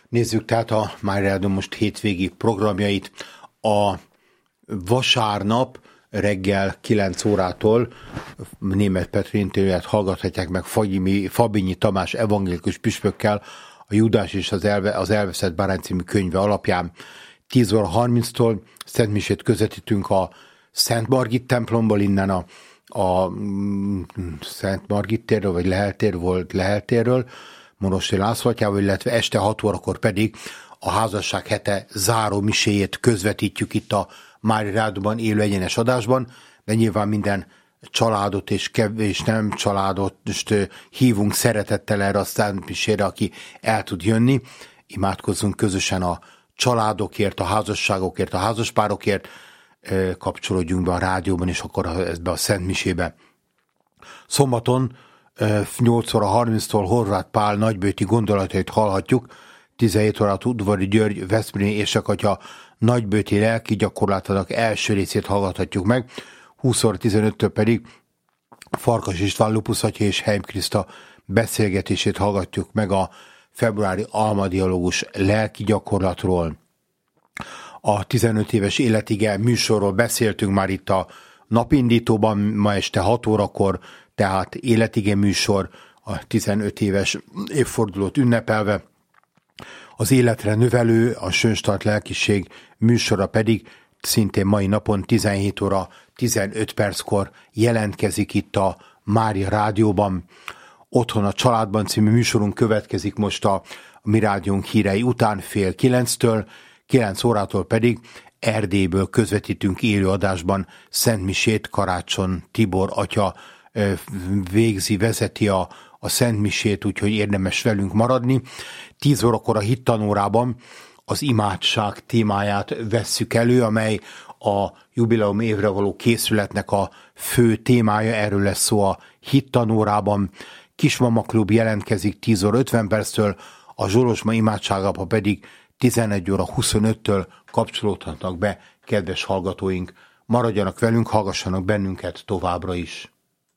Nézzük tehát a Mária Rádió most hétvégi programjait. A vasárnap reggel 9 órától Németh Petri interjúját hallgathatják meg Fabinyi Tamás evangélikus püspökkel a Júdás és az elveszett bárány című könyve alapján. 10 óra 30-tól szentmisét közvetítünk a Szent Margit templomból, innen a Szent Margit térről, vagy Lehel térről, Monostori László atyával, illetve este 6 órakor pedig a házasság hete záró miséjét közvetítjük itt a Mária Rádióban élő egyenes adásban, de nyilván minden családot és nem családot hívunk szeretettel erre a szentmisére, aki el tud jönni. Imádkozzunk közösen a családokért, a házasságokért, a házaspárokért, kapcsolódjunk be a rádióban, és akkor ebbe a szentmisébe. Szombaton 8 óra 30-tól Horváth Pál nagybőti gondolatait hallhatjuk, 17 órát Udvari György veszprémi érsekatya nagybőti lelki gyakorlatának első részét hallgathatjuk meg, 20 óra 15-től pedig Farkas István Lupusz atya és Heim Kriszta beszélgetését hallgatjuk meg a februári almadialógus lelki gyakorlatról. A 15 éves életige műsorról beszéltünk már itt a napindítóban, ma este 6 órakor, tehát életige műsor, a 15 éves évfordulót ünnepelve. Az életre növelő, a Sönstart lelkiség műsora pedig szintén mai napon 17 óra 15 perckor jelentkezik itt a Mária Rádióban. Otthon a családban című műsorunk következik most a mi rádiónk hírei után 8:30-től, 9 órától pedig Erdélyből közvetítünk élőadásban szentmisét. Karácsony Tibor atya vezeti a szentmisét, úgyhogy érdemes velünk maradni. 10 órakor a hittanórában az imádság témáját vesszük elő, amely a jubileum évre való készületnek a fő témája, erről lesz szó a hittanórában. Kismama Klub jelentkezik 10 óra 50 perctől, a Zsolosma imádságába pedig 11 óra 25-től kapcsolódhatnak be kedves hallgatóink. Maradjanak velünk, hallgassanak bennünket továbbra is.